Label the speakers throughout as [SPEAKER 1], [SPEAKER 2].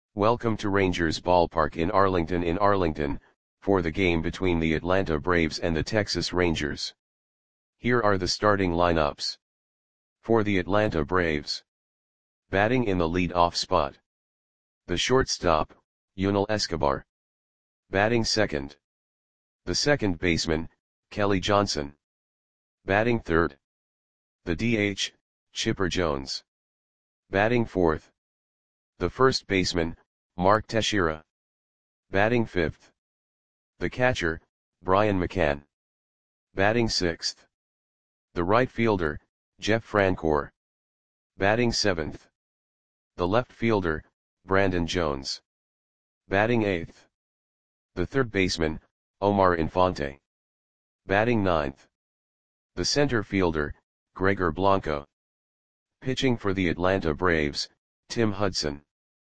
[SPEAKER 1] Welcome to Rangers Ballpark in Arlington, for the game between the Atlanta Braves and the Texas Rangers. Here are the starting lineups. For the Atlanta Braves. Batting in the lead-off spot. The shortstop, Yunel Escobar. Batting second. The second baseman, Kelly Johnson. Batting third. The DH, Chipper Jones. Batting fourth. The first baseman, Mark Teixeira. Batting fifth. The catcher, Brian McCann. Batting sixth. The right fielder, Jeff Francoeur. Batting seventh. The left fielder, Brandon Jones. Batting eighth. The third baseman, Omar Infante. Batting ninth. The center fielder, Gregor Blanco. Pitching for the Atlanta Braves, Tim Hudson.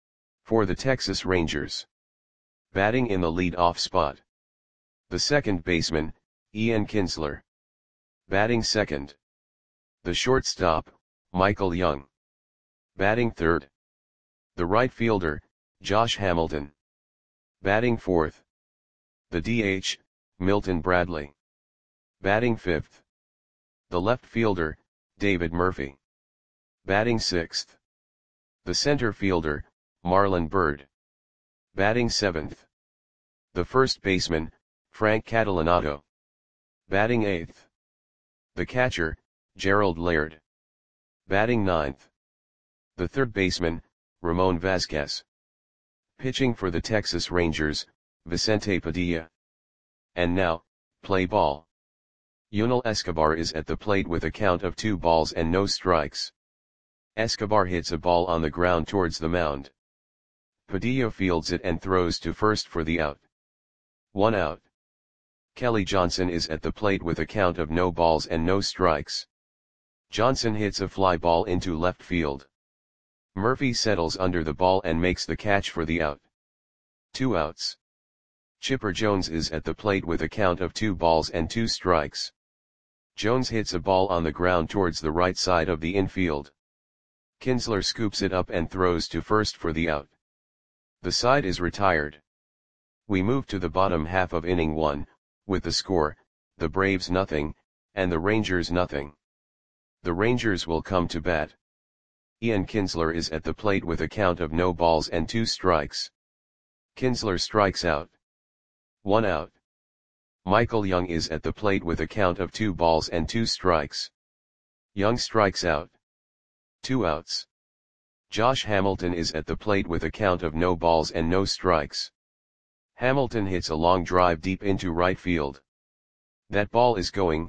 [SPEAKER 1] For the Texas Rangers. Batting in the lead-off spot. The second baseman, Ian Kinsler. Batting second. The shortstop, Michael Young. Batting third. The right fielder, Josh Hamilton. Batting fourth. The DH, Milton Bradley. Batting fifth. The left fielder, David Murphy. Batting sixth. The center fielder, Marlon Byrd. Batting seventh. The first baseman, Frank Catalanotto. Batting eighth. The catcher, Gerald Laird. Batting ninth. The third baseman, Ramon Vasquez. Pitching for the Texas Rangers, Vicente Padilla. And now, play ball. Yunel Escobar is at the plate with a count of 2 balls and no strikes. Escobar hits a ball on the ground towards the mound. Padilla fields it and throws to first for the out. 1 out. Kelly Johnson is at the plate with a count of no balls and no strikes. Johnson hits a fly ball into left field. Murphy settles under the ball and makes the catch for the out. 2 outs. Chipper Jones is at the plate with a count of 2 balls and 2 strikes. Jones hits a ball on the ground towards the right side of the infield. Kinsler scoops it up and throws to first for the out. The side is retired. We move to the bottom half of inning 1, with the score, the Braves nothing, and the Rangers nothing. The Rangers will come to bat. Ian Kinsler is at the plate with a count of no balls and 2 strikes. Kinsler strikes out. 1 out. Michael Young is at the plate with a count of 2 balls and 2 strikes. Young strikes out. 2 outs. Josh Hamilton is at the plate with a count of no balls and no strikes. Hamilton hits a long drive deep into right field. That ball is gone.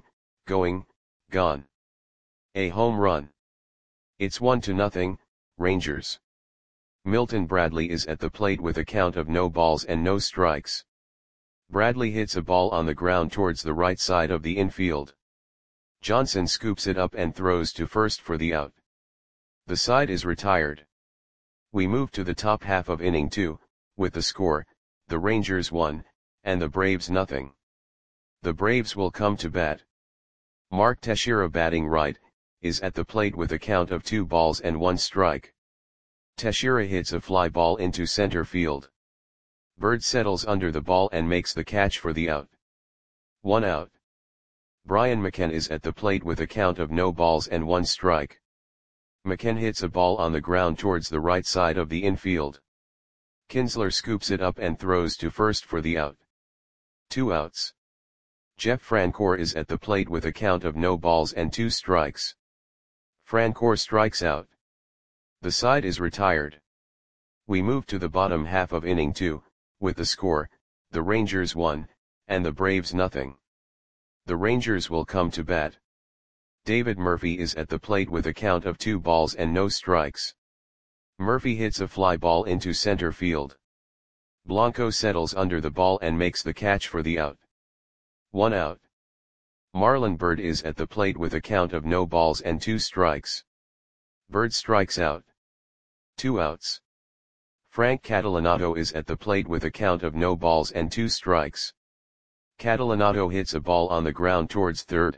[SPEAKER 1] A home run. It's 1-0, Rangers. Milton Bradley is at the plate with a count of no balls and no strikes. Bradley hits a ball on the ground towards the right side of the infield. Johnson scoops it up and throws to first for the out. The side is retired. We move to the top half of inning 2, with the score, the Rangers 1, and the Braves nothing. The Braves will come to bat. Mark Teixeira batting right, is at the plate with a count of 2 balls and 1 strike. Teixeira hits a fly ball into center field. Byrd settles under the ball and makes the catch for the out. 1 out. Brian McCann is at the plate with a count of no balls and 1 strike. McCann hits a ball on the ground towards the right side of the infield. Kinsler scoops it up and throws to first for the out. 2 outs. Jeff Francoeur is at the plate with a count of no balls and 2 strikes. Francoeur strikes out. The side is retired. We move to the bottom half of inning 2, with the score, the Rangers 1, and the Braves nothing. The Rangers will come to bat. David Murphy is at the plate with a count of 2 balls and no strikes. Murphy hits a fly ball into center field. Blanco settles under the ball and makes the catch for the out. 1 out. Marlon Byrd is at the plate with a count of no balls and 2 strikes. Byrd strikes out. 2 outs. Frank Catalanotto is at the plate with a count of no balls and 2 strikes. Catalanotto hits a ball on the ground towards third.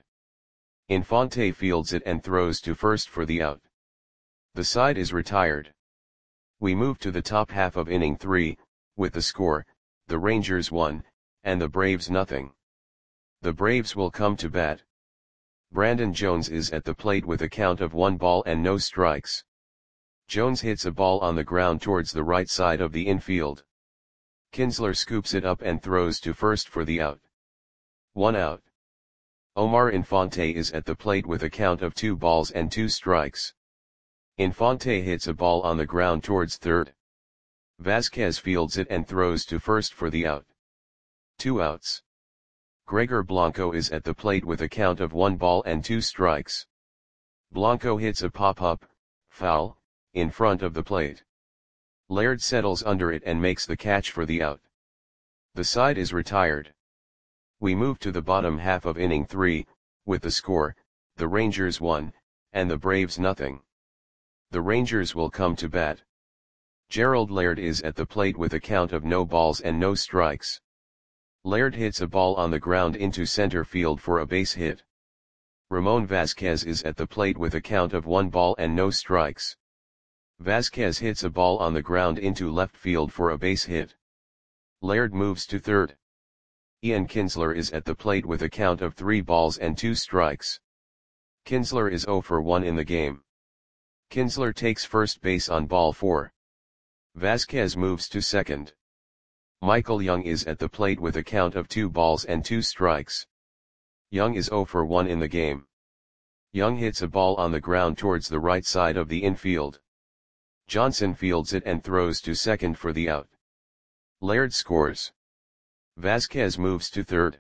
[SPEAKER 1] Infante fields it and throws to first for the out. The side is retired. We move to the top half of inning 3, with the score, the Rangers 1, and the Braves nothing. The Braves will come to bat. Brandon Jones is at the plate with a count of 1 ball and no strikes. Jones hits a ball on the ground towards the right side of the infield. Kinsler scoops it up and throws to first for the out. 1 out. Omar Infante is at the plate with a count of 2 balls and 2 strikes. Infante hits a ball on the ground towards third. Vasquez fields it and throws to first for the out. 2 outs. Gregor Blanco is at the plate with a count of 1 ball and 2 strikes. Blanco hits a pop-up, foul, in front of the plate. Laird settles under it and makes the catch for the out. The side is retired. We move to the bottom half of inning 3, with the score, the Rangers 1, and the Braves nothing. The Rangers will come to bat. Gerald Laird is at the plate with a count of no balls and no strikes. Laird hits a ball on the ground into center field for a base hit. Ramon Vasquez is at the plate with a count of 1 ball and no strikes. Vasquez hits a ball on the ground into left field for a base hit. Laird moves to third. Ian Kinsler is at the plate with a count of 3 balls and 2 strikes. Kinsler is 0 for 1 in the game. Kinsler takes first base on ball 4. Vasquez moves to second. Michael Young is at the plate with a count of 2 balls and 2 strikes. Young is 0 for 1 in the game. Young hits a ball on the ground towards the right side of the infield. Johnson fields it and throws to second for the out. Laird scores. Vasquez moves to third.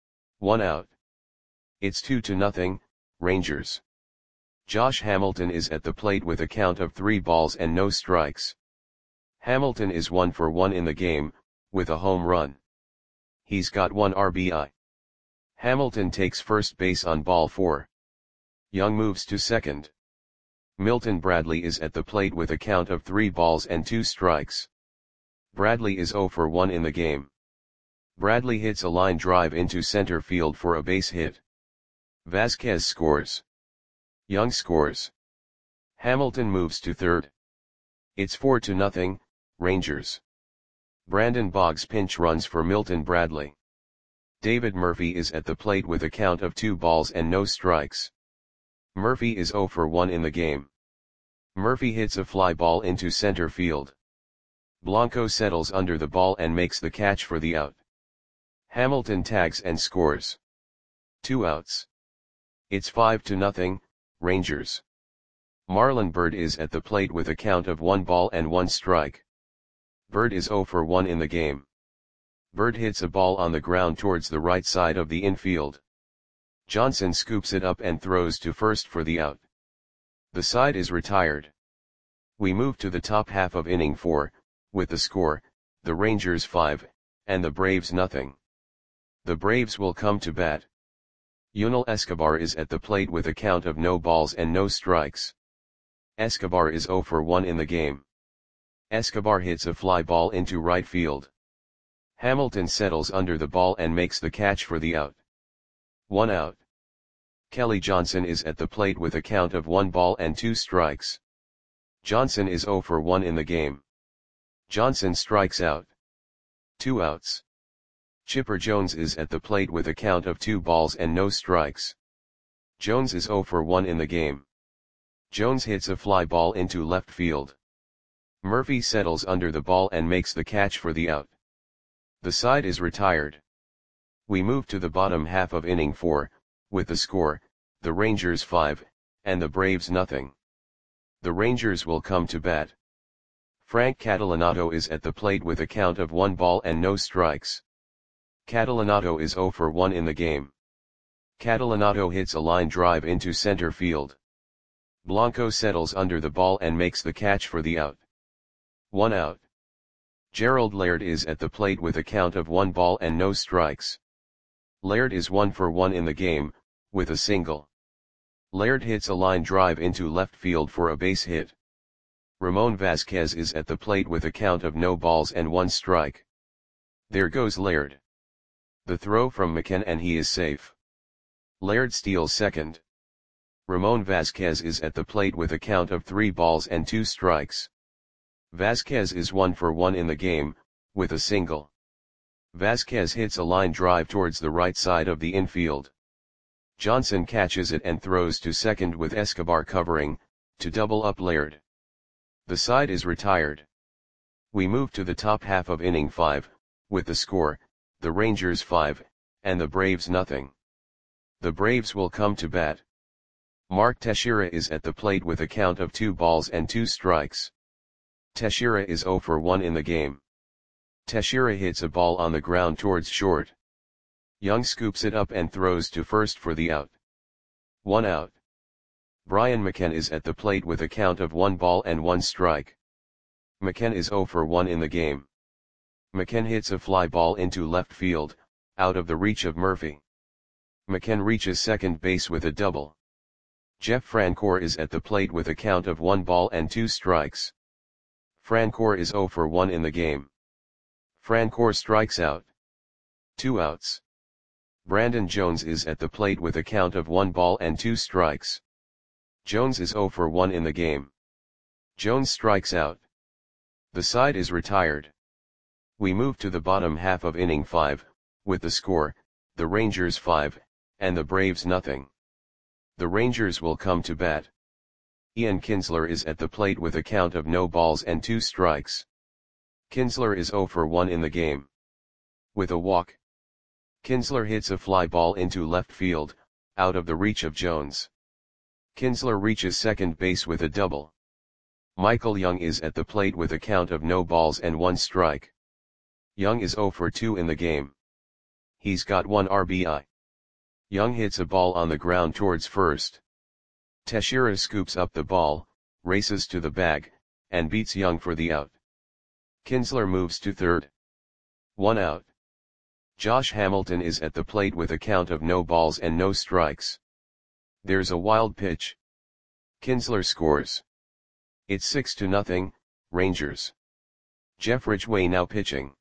[SPEAKER 1] 1 out. It's 2-0, Rangers. Josh Hamilton is at the plate with a count of 3 balls and no strikes. Hamilton is 1 for 1 in the game, with a home run. He's got 1 RBI. Hamilton takes first base on ball 4. Young moves to second. Milton Bradley is at the plate with a count of 3 balls and 2 strikes. Bradley is 0 for 1 in the game. Bradley hits a line drive into center field for a base hit. Vasquez scores. Young scores. Hamilton moves to third. It's 4-0, Rangers. Brandon Boggs pinch runs for Milton Bradley. David Murphy is at the plate with a count of 2 balls and no strikes. Murphy is 0 for 1 in the game. Murphy hits a fly ball into center field. Blanco settles under the ball and makes the catch for the out. Hamilton tags and scores. 2 outs. It's 5-0, Rangers. Marlon Byrd is at the plate with a count of 1 ball and 1 strike. Byrd is 0 for 1 in the game. Byrd hits a ball on the ground towards the right side of the infield. Johnson scoops it up and throws to first for the out. The side is retired. We move to the top half of inning 4, with the score, the Rangers 5, and the Braves nothing. The Braves will come to bat. Yunel Escobar is at the plate with a count of no balls and no strikes. Escobar is 0 for 1 in the game. Escobar hits a fly ball into right field. Hamilton settles under the ball and makes the catch for the out. 1 out. Kelly Johnson is at the plate with a count of 1 ball and 2 strikes. Johnson is 0 for 1 in the game. Johnson strikes out. 2 outs. Chipper Jones is at the plate with a count of 2 balls and no strikes. Jones is 0 for 1 in the game. Jones hits a fly ball into left field. Murphy settles under the ball and makes the catch for the out. The side is retired. We move to the bottom half of inning 4, with the score, the Rangers 5, and the Braves nothing. The Rangers will come to bat. Frank Catalanato is at the plate with a count of 1 ball and no strikes. Catalanato is 0 for 1 in the game. Catalanato hits a line drive into center field. Blanco settles under the ball and makes the catch for the out. 1 out. Gerald Laird is at the plate with a count of 1 ball and no strikes. Laird is 1 for 1 in the game, with a single. Laird hits a line drive into left field for a base hit. Ramon Vasquez is at the plate with a count of no balls and 1 strike. There goes Laird. The throw from McKen and he is safe. Laird steals second. Ramon Vasquez is at the plate with a count of 3 balls and 2 strikes. Vasquez is 1 for 1 in the game, with a single. Vasquez hits a line drive towards the right side of the infield. Johnson catches it and throws to second with Escobar covering, to double up Laird. The side is retired. We move to the top half of inning 5, with the score, the Rangers 5, and the Braves nothing. The Braves will come to bat. Mark Teixeira is at the plate with a count of 2 balls and 2 strikes. Teixeira is 0 for 1 in the game. Teixeira hits a ball on the ground towards short. Young scoops it up and throws to first for the out. 1 out. Brian McCann is at the plate with a count of 1 ball and 1 strike. McCann is 0 for 1 in the game. McCann hits a fly ball into left field, out of the reach of Murphy. McCann reaches second base with a double. Jeff Francoeur is at the plate with a count of 1 ball and 2 strikes. Francoeur is 0 for 1 in the game. Francoeur strikes out. 2 outs. Brandon Jones is at the plate with a count of 1 ball and 2 strikes. Jones is 0 for 1 in the game. Jones strikes out. The side is retired. We move to the bottom half of inning 5, with the score, the Rangers 5, and the Braves nothing. The Rangers will come to bat. Ian Kinsler is at the plate with a count of no balls and 2 strikes. Kinsler is 0 for 1 in the game. With a walk. Kinsler hits a fly ball into left field, out of the reach of Jones. Kinsler reaches second base with a double. Michael Young is at the plate with a count of no balls and 1 strike. Young is 0 for 2 in the game. He's got 1 RBI. Young hits a ball on the ground towards first. Teixeira scoops up the ball, races to the bag, and beats Young for the out. Kinsler moves to third. 1 out. Josh Hamilton is at the plate with a count of no balls and no strikes. There's a wild pitch. Kinsler scores. It's 6-0, Rangers. Jeff Ridgway now pitching.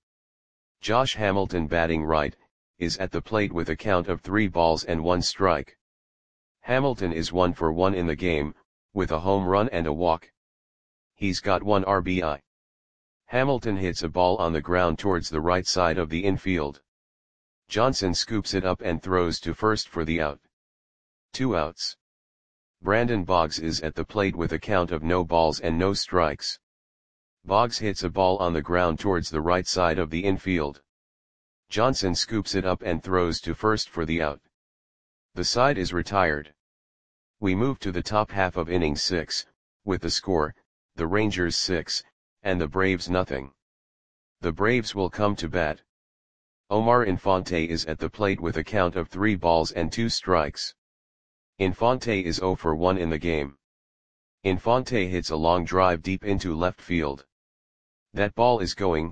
[SPEAKER 1] Josh Hamilton batting right, is at the plate with a count of 3 balls and 1 strike. Hamilton is 1 for 1 in the game, with a home run and a walk. He's got 1 RBI. Hamilton hits a ball on the ground towards the right side of the infield. Johnson scoops it up and throws to first for the out. 2 outs. Brandon Boggs is at the plate with a count of no balls and no strikes. Boggs hits a ball on the ground towards the right side of the infield. Johnson scoops it up and throws to first for the out. The side is retired. We move to the top half of inning 6, with the score, the Rangers 6, and the Braves nothing. The Braves will come to bat. Omar Infante is at the plate with a count of 3 balls and 2 strikes. Infante is 0 for 1 in the game. Infante hits a long drive deep into left field. That ball is going,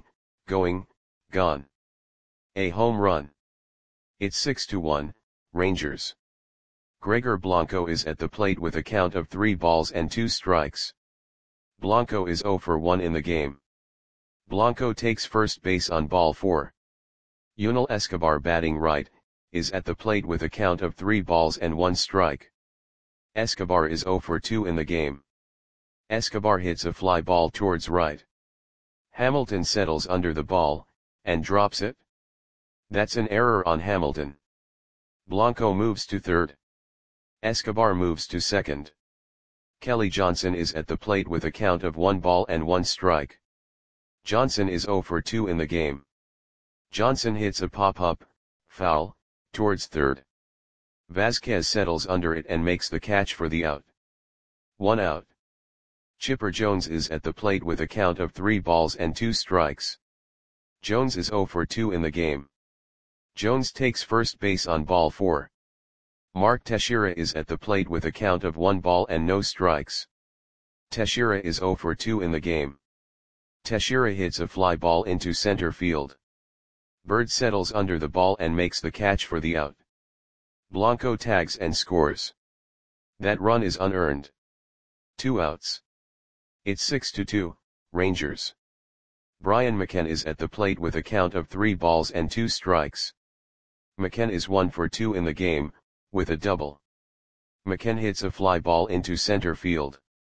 [SPEAKER 1] gone. A home run. It's 6-1, Rangers. Gregor Blanco is at the plate with a count of 3 balls and 2 strikes. Blanco is 0 for 1 in the game. Blanco takes first base on ball 4. Yunel Escobar batting right, is at the plate with a count of 3 balls and 1 strike. Escobar is 0 for 2 in the game. Escobar hits a fly ball towards right. Hamilton settles under the ball, and drops it. That's an error on Hamilton. Blanco moves to third. Escobar moves to second. Kelly Johnson is at the plate with a count of 1 ball and 1 strike. Johnson is 0 for 2 in the game. Johnson hits a pop-up, foul, towards third. Vasquez settles under it and makes the catch for the out. 1 out. Chipper Jones is at the plate with a count of 3 balls and 2 strikes. Jones is 0 for 2 in the game. Jones takes first base on ball 4. Mark Teixeira is at the plate with a count of 1 ball and no strikes. Teixeira is 0 for 2 in the game. Teixeira hits a fly ball into center field. Bird settles under the ball and makes the catch for the out. Blanco tags and scores. That run is unearned. 2 outs. It's 6-2, Rangers. Brian McCann is at the plate with a count of 3 balls and 2 strikes. McCann is 1 for 2 in the game, with a double. McCann hits a fly ball into center field.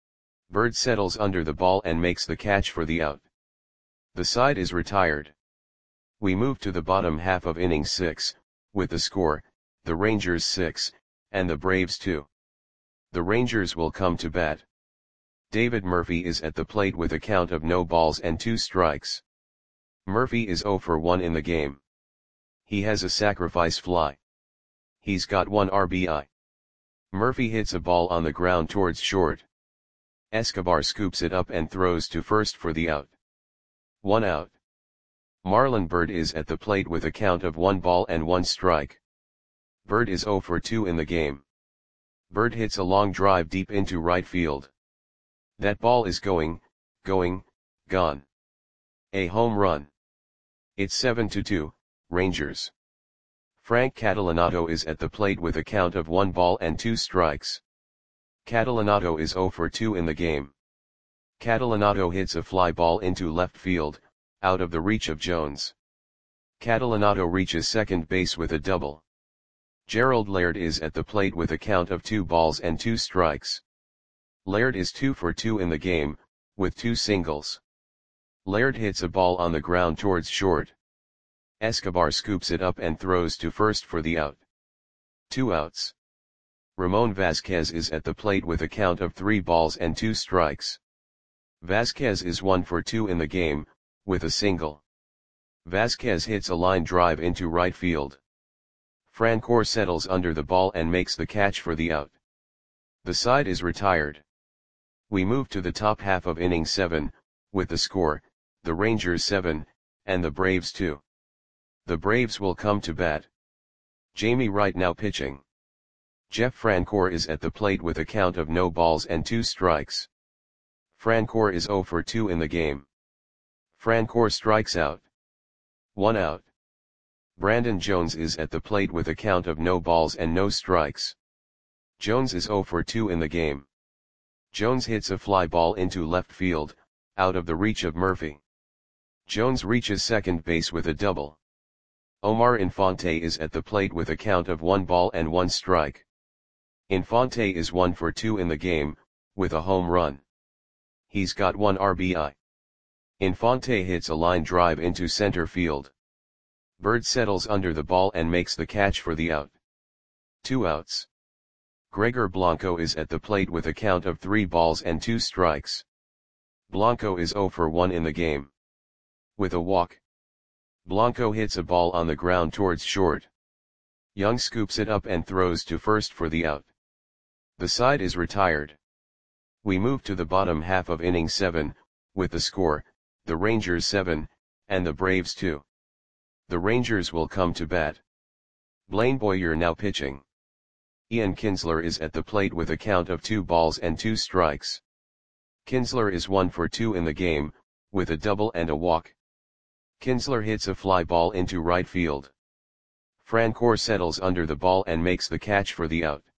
[SPEAKER 1] Bird settles under the ball and makes the catch for the out. The side is retired. We move to the bottom half of inning 6, with the score, the Rangers 6, and the Braves 2. The Rangers will come to bat. David Murphy is at the plate with a count of no balls and 2 strikes. Murphy is 0 for 1 in the game. He has a sacrifice fly. He's got 1 RBI. Murphy hits a ball on the ground towards short. Escobar scoops it up and throws to first for the out. 1 out. Marlon Byrd is at the plate with a count of 1 ball and 1 strike. Byrd is 0 for 2 in the game. Byrd hits a long drive deep into right field. That ball is gone. A home run. It's 7-2, Rangers. Frank Catalanato is at the plate with a count of 1 ball and 2 strikes. Catalanato is 0 for 2 in the game. Catalanato hits a fly ball into left field, out of the reach of Jones. Catalanato reaches second base with a double. Gerald Laird is at the plate with a count of 2 balls and 2 strikes. Laird is 2 for 2 in the game, with 2 singles. Laird hits a ball on the ground towards short. Escobar scoops it up and throws to first for the out. 2 outs. Ramon Vasquez is at the plate with a count of 3 balls and 2 strikes. Vasquez is 1 for 2 in the game, with a single. Vasquez hits a line drive into right field. Francoeur settles under the ball and makes the catch for the out. The side is retired. We move to the top half of inning 7, with the score, the Rangers 7, and the Braves 2. The Braves will come to bat. Jamie Wright now pitching. Jeff Francoeur is at the plate with a count of no balls and 2 strikes. Francoeur is 0 for 2 in the game. Francoeur strikes out. 1 out. Brandon Jones is at the plate with a count of no balls and no strikes. Jones is 0 for 2 in the game. Jones hits a fly ball into left field, out of the reach of Murphy. Jones reaches second base with a double. Omar Infante is at the plate with a count of 1 ball and 1 strike. Infante is 1 for 2 in the game, with a home run. He's got 1 RBI. Infante hits a line drive into center field. Byrd settles under the ball and makes the catch for the out. 2 outs. Gregor Blanco is at the plate with a count of 3 balls and 2 strikes. Blanco is 0 for 1 in the game. With a walk. Blanco hits a ball on the ground towards short. Young scoops it up and throws to first for the out. The side is retired. We move to the bottom half of inning 7, with the score, the Rangers 7, and the Braves 2. The Rangers will come to bat. Blaine Boyer now pitching. Ian Kinsler is at the plate with a count of 2 balls and 2 strikes. Kinsler is 1 for 2 in the game, with a double and a walk. Kinsler hits a fly ball into right field. Francoeur settles under the ball and makes the catch for the out.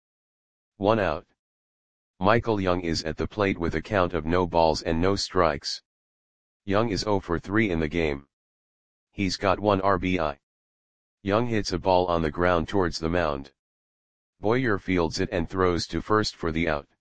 [SPEAKER 1] 1 out. Michael Young is at the plate with a count of no balls and no strikes. Young is 0 for 3 in the game. He's got 1 RBI. Young hits a ball on the ground towards the mound. Boyer fields it and throws to first for the out.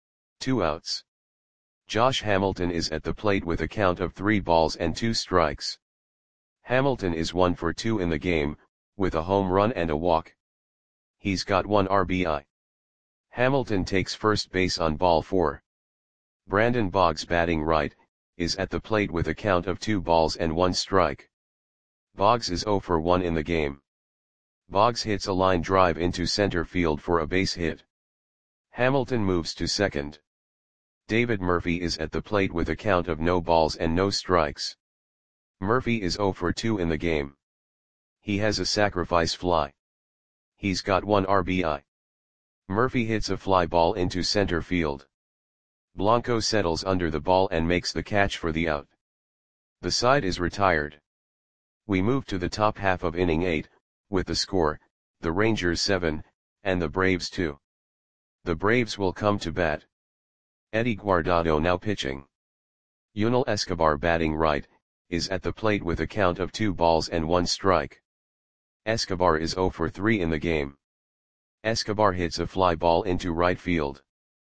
[SPEAKER 1] 2 outs. Josh Hamilton is at the plate with a count of 3 balls and 2 strikes. Hamilton is 1 for 2 in the game, with a home run and a walk. He's got 1 RBI. Hamilton takes first base on ball 4. Brandon Boggs batting right, is at the plate with a count of 2 balls and 1 strike. Boggs is 0 for 1 in the game. Boggs hits a line drive into center field for a base hit. Hamilton moves to second. David Murphy is at the plate with a count of no balls and no strikes. Murphy is 0 for 2 in the game. He has a sacrifice fly. He's got 1 RBI. Murphy hits a fly ball into center field. Blanco settles under the ball and makes the catch for the out. The side is retired. We move to the top half of inning 8, with the score, the Rangers 7, and the Braves 2. The Braves will come to bat. Eddie Guardado now pitching. Yunel Escobar batting right, is at the plate with a count of 2 balls and 1 strike. Escobar is 0 for 3 in the game. Escobar hits a fly ball into right field.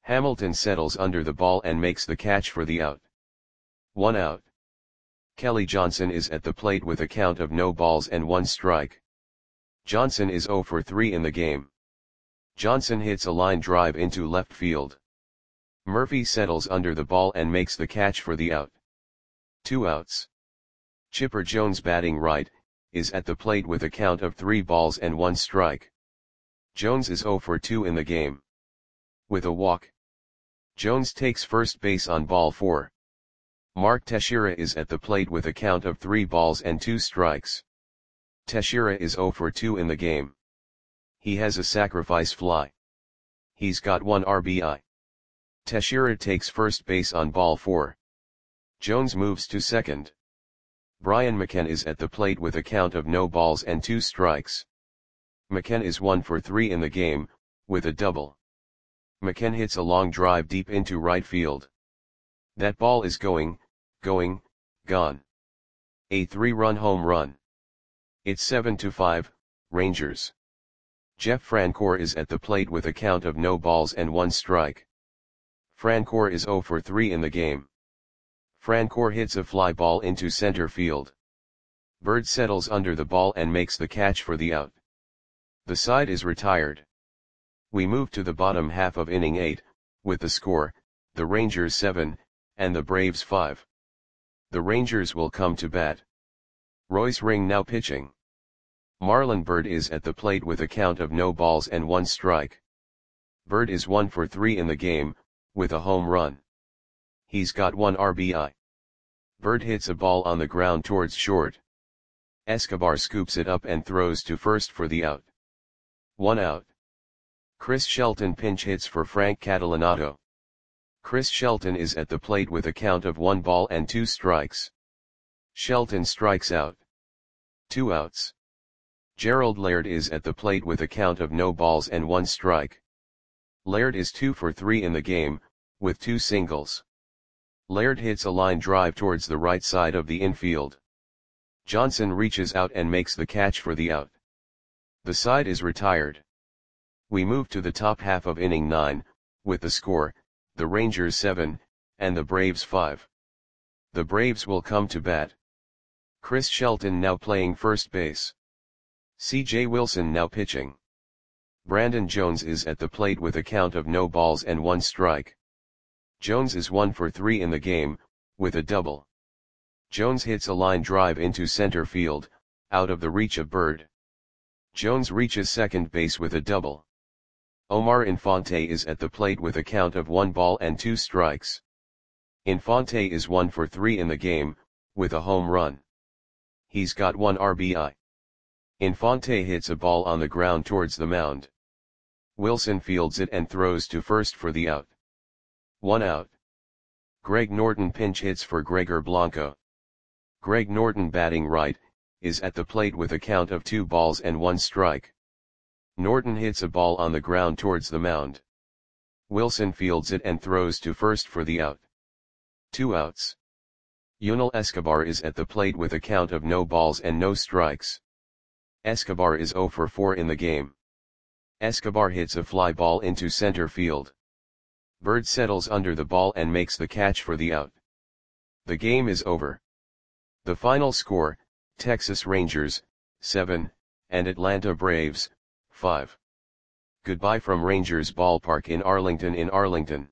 [SPEAKER 1] Hamilton settles under the ball and makes the catch for the out. 1 out. Kelly Johnson is at the plate with a count of no balls and 1 strike. Johnson is 0 for 3 in the game. Johnson hits a line drive into left field. Murphy settles under the ball and makes the catch for the out. 2 outs. Chipper Jones, batting right, is at the plate with a count of 3 balls and 1 strike. Jones is 0 for 2 in the game. With a walk, Jones takes first base on ball 4. Mark Teixeira is at the plate with a count of 3 balls and 2 strikes. Teixeira is 0 for 2 in the game. He has a sacrifice fly. He's got 1 RBI. Teixeira takes first base on ball 4. Jones moves to second. Brian McCann is at the plate with a count of no balls and 2 strikes. McCann is 1 for 3 in the game, with a double. McCann hits a long drive deep into right field. That ball is gone. A 3-run home run. It's 7-5, Rangers. Jeff Francoeur is at the plate with a count of no balls and 1 strike. Francoeur is 0 for 3 in the game. Francoeur hits a fly ball into center field. Bird settles under the ball and makes the catch for the out. The side is retired. We move to the bottom half of inning 8, with the score, the Rangers 7, and the Braves 5. The Rangers will come to bat. Royce Ring now pitching. Marlon Byrd is at the plate with a count of no balls and 1 strike. Byrd is 1 for 3 in the game, with a home run. He's got 1 RBI. Byrd hits a ball on the ground towards short. Escobar scoops it up and throws to first for the out. 1 out. Chris Shelton pinch hits for Frank Catalanato. Chris Shelton is at the plate with a count of 1 ball and 2 strikes. Shelton strikes out. 2 outs. Gerald Laird is at the plate with a count of no balls and 1 strike. Laird is 2 for 3 in the game, with 2 singles. Laird hits a line drive towards the right side of the infield. Johnson reaches out and makes the catch for the out. The side is retired. We move to the top half of inning 9, with the score, the Rangers 7, and the Braves 5. The Braves will come to bat. Chris Shelton now playing first base. C.J. Wilson now pitching. Brandon Jones is at the plate with a count of no balls and 1 strike. Jones is 1 for 3 in the game, with a double. Jones hits a line drive into center field, out of the reach of Byrd. Jones reaches second base with a double. Omar Infante is at the plate with a count of 1 ball and 2 strikes. Infante is 1 for 3 in the game, with a home run. He's got 1 RBI. Infante hits a ball on the ground towards the mound. Wilson fields it and throws to first for the out. 1 out. Greg Norton pinch hits for Gregor Blanco. Greg Norton, batting right, is at the plate with a count of 2 balls and 1 strike. Norton hits a ball on the ground towards the mound. Wilson fields it and throws to first for the out. 2 outs. Yunel Escobar is at the plate with a count of no balls and no strikes. Escobar is 0 for 4 in the game. Escobar hits a fly ball into center field. Byrd settles under the ball and makes the catch for the out. The game is over. The final score, Texas Rangers, 7, and Atlanta Braves, 5. Goodbye from Rangers Ballpark in Arlington.